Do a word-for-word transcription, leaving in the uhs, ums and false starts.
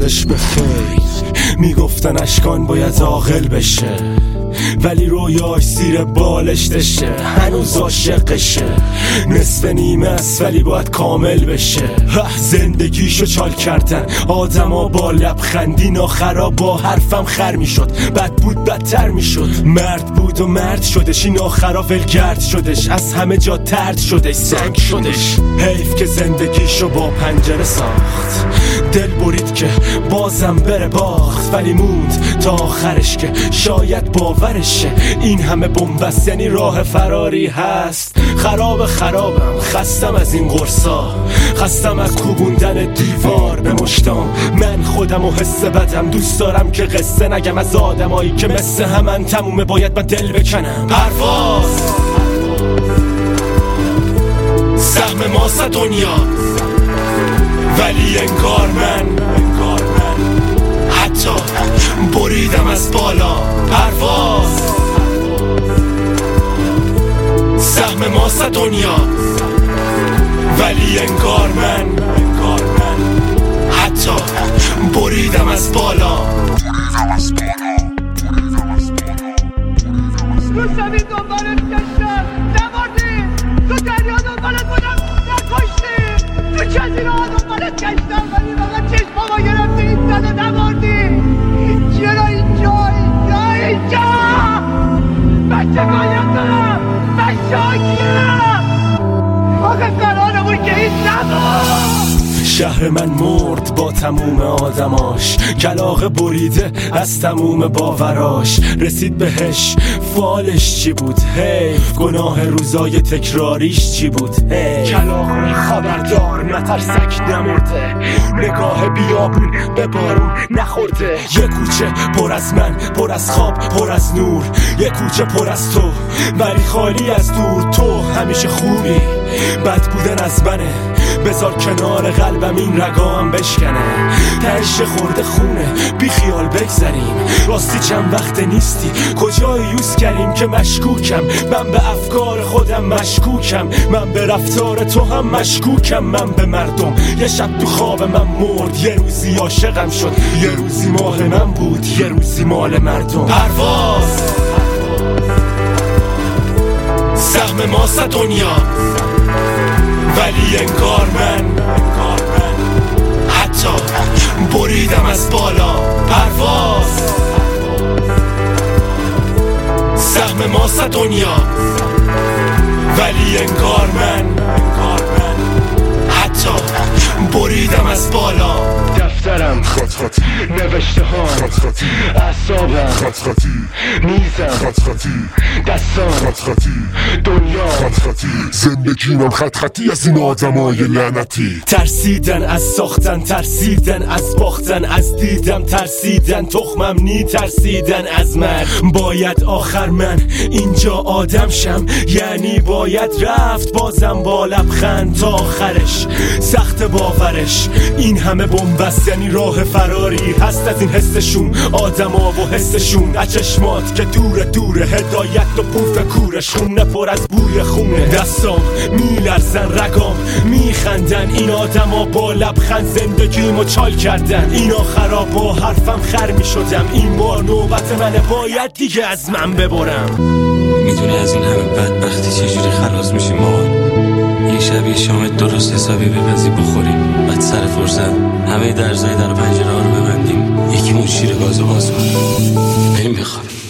روزش به خیر میگفتن اشکان باید عاقل بشه، ولی رویاش زیر بالش دشه. هنوز عاشقشه، نصف نیمه است ولی باید کامل بشه. زندگیشو چال کردن آدما با لبخندی، آخرا با حرفم خر میشد، بد بود بدتر میشد. مرد بود و مرد شدش، این آخرا ولگرد شدش، از همه جا ترد شدش، سنگ شدش. حیف که زندگیشو با پنجره ساخت، دل برید که بازم بره باخت، ولی موند تا آخرش که شاید باورشه این همه بنبست یعنی راه فراری هست. خراب خرابم، خستم از این قرصا، خستم از کوبوندن دیوار به مشتام. من خودم و حس بدم دوست دارم که قصه نگم از آدمایی که مثل همن تمومه باید من دل بکنم. پرواز سهم ماست دنیا، ولی انگار من حتی بریدم از بالا. پرواز سهم ماست دنیا، ولی انگار من حتی بریدم از بالا. تو زمین دنبالت گشتم نمردی، تو دریا دنبالت بودم نکشتی، تو جزیره ها دنبالت گشتم ولی فقط چشمامو گرفتی ایستاد و نمردی. چرا اینجا اینجا اینجا؟ من چه باید دارم؟ من شاکیم آخه قرارمون که این نمون. شهر من مرد با تموم آدماش، کلاغه بریده از تموم باوراش. رسید بهش فالش چی بود؟ حیف گناه روزای تکراریش چی بود؟ حیف کلاغه خبردار نترسک نمرده، نگاه بیابون به بارون نخورده. یه کوچه پر از من، پر از خواب، پر از نور، یه کوچه پر از تو ولی خالی از دور. تو همیشه خوبی، بد بودن از منه، بذار کنار قلبم این رگام بشکنه. تهش خورده خونه بی خیال بگذریم، راستی چند وقت نیستی کجای یوز کریم که مشکوکم. من به افکار خودم مشکوکم، من به رفتار تو هم مشکوکم. من به مردم یه شب تو خواب من مرد، یه روزی عاشقم شد، یه روزی مال من بود، یه روزی مال مردم. پرواز سهم ماست دنیا، ولی انگار من حتی بریدم از بالا. پرواز سهم ماست دنیا، ولی انگار من حتی بریدم از بالا. دفترم خط خطی، نوشته ها خط خطی، اعصابم خط خطی، میزم خط خطی، دستام خط خطی، دنیا خط خطی. زندگیم خط خطی از این آدمای لعنتی. ترسیدن از ساختن، ترسیدن از باختن، از دیدم ترسیدن، تخمم نی ترسیدن از من. باید آخر من اینجا آدم شم، یعنی باید رفت بازم با لبخند تا آخرش. سخت باورش این همه بنبست یعنی راه فراری هست از این حسشون، آدما و حسشون. از چشمات که دور دور هدایت و پوف کورشون، پر از بوی خونه. دستام میلرزن، رگام میخندن، این آدما با لبخند زندگیمو چال کردن. این آخرا با حرفم خر میشدم، این بار نوبت منه باید دیگه از من ببرم. میدونی از این همه بدبختی چجوری خلاص میشیم مامان؟ یه شب یه شام درست حسابی بپزی بخوریم، بعد سر فرصت همه درزای در پنجره ها رو ببندیم، یکی مون شیر گازو باز کنیم بریم بخوابیم.